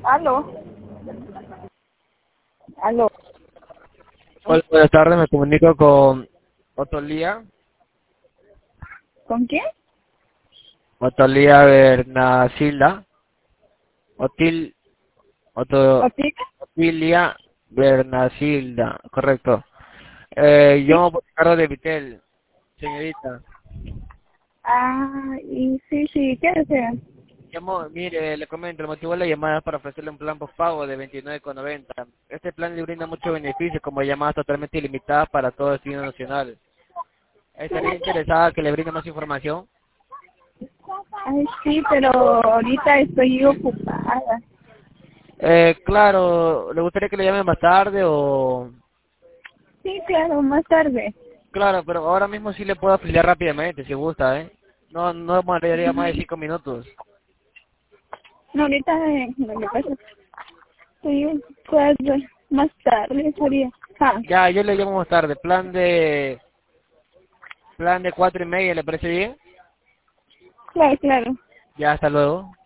Aló, aló. Hola, buenas tardes, me comunico con Otolía, ¿Con quién? Otolía Bernacilda, Otil, ¿Otica? Otilia Bernacilda, correcto. Sí. Yo por cargo de Vitel, señorita. Ah, y sí, ¿qué desean? Mire, le comento, el motivo de la llamada es para ofrecerle un plan postpago de 29,90. Este plan le brinda muchos beneficios, como llamadas totalmente ilimitadas para todo destino nacional. ¿Estaría interesada que le brinde más información? Ay, sí, pero ahorita estoy ocupada. Claro, ¿le gustaría que le llame más tarde o...? Sí, claro, más tarde. Claro, pero ahora mismo sí le puedo afiliar rápidamente, si gusta, ¿eh? No demoraría más de 5 minutos. No, ahorita lo que pasa, estoy ocupada. Más tarde estaría. Ah, Ya, yo le llamo más tarde. Plan de 4:30, ¿le parece bien? claro, claro. Ya, hasta luego.